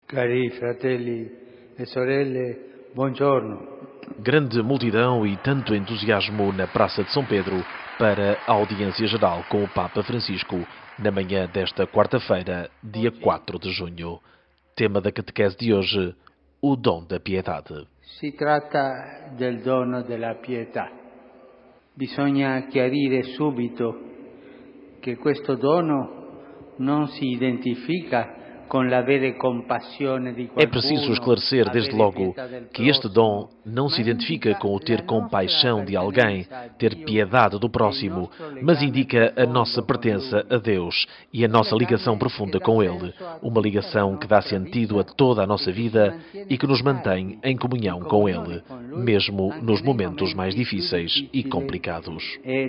Cari fratelli e sorelle, buongiorno. Grande multidão e tanto entusiasmo na Praça de São Pedro para a audiência geral com o Papa Francisco na manhã desta quarta-feira, dia 4 de junho. Tema da catequese de hoje, o dom da piedade. Si tratta del dono della pietà. Bisogna chiarire subito che questo dono non si identifica com l'avere compassione di qualcuno. É preciso esclarecer desde logo que este dom não se identifica com o ter compaixão de alguém, ter piedade do próximo, mas indica a nossa pertença a Deus e a nossa ligação profunda com Ele, uma ligação que dá sentido a toda a nossa vida e que nos mantém em comunhão com Ele, mesmo nos momentos mais difíceis e complicados.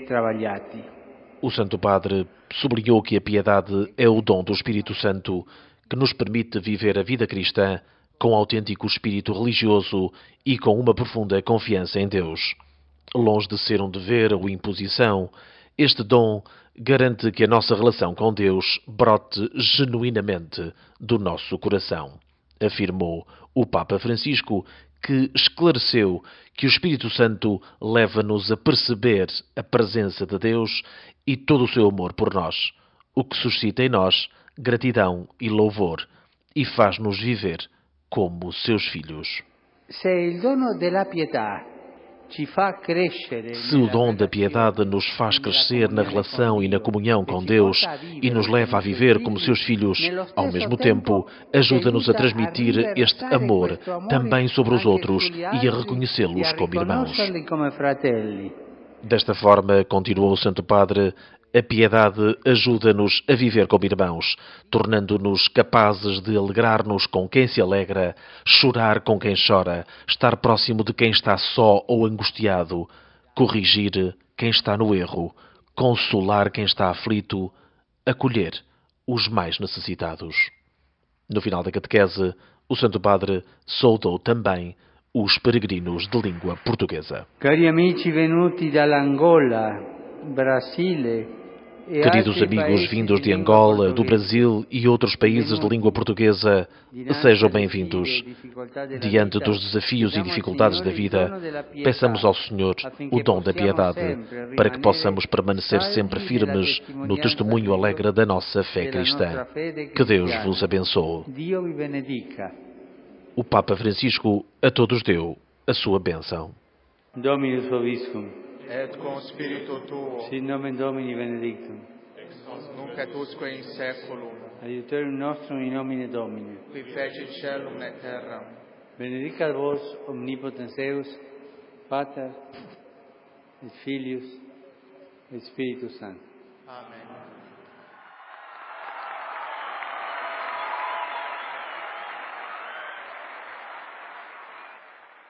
O Santo Padre sublinhou que a piedade é o dom do Espírito Santo, que nos permite viver a vida cristã com autêntico espírito religioso e com uma profunda confiança em Deus. Longe de ser um dever ou imposição, este dom garante que a nossa relação com Deus brote genuinamente do nosso coração, afirmou o Papa Francisco, que esclareceu que o Espírito Santo leva-nos a perceber a presença de Deus e todo o seu amor por nós, o que suscita em nós gratidão e louvor e faz-nos viver como seus filhos. Se o dom da piedade nos faz crescer na relação e na comunhão com Deus e nos leva a viver como seus filhos, ao mesmo tempo, ajuda-nos a transmitir este amor também sobre os outros e a reconhecê-los como irmãos. Desta forma, continuou o Santo Padre, a piedade ajuda-nos a viver como irmãos, tornando-nos capazes de alegrar-nos com quem se alegra, chorar com quem chora, estar próximo de quem está só ou angustiado, corrigir quem está no erro, consolar quem está aflito, acolher os mais necessitados. No final da catequese, o Santo Padre saudou também os peregrinos de língua portuguesa. Cari amici venuti dall'Angola, Brasile. Queridos amigos vindos de Angola, do Brasil e outros países de língua portuguesa, sejam bem-vindos. Diante dos desafios e dificuldades da vida, peçamos ao Senhor o dom da piedade, para que possamos permanecer sempre firmes no testemunho alegre da nossa fé cristã. Que Deus vos abençoe. O Papa Francisco a todos deu a sua bênção. Dominus vobiscum. Et con spiritu tuo, Sit nomen Domini benedictum. nunc et usque in saeculum, Aiutorium nostrum in nomine Domini. qui fecit caelum et terram. Benedicat vos omnipotens Deus, Pater et Filius et Spiritus Sanctus. Amen.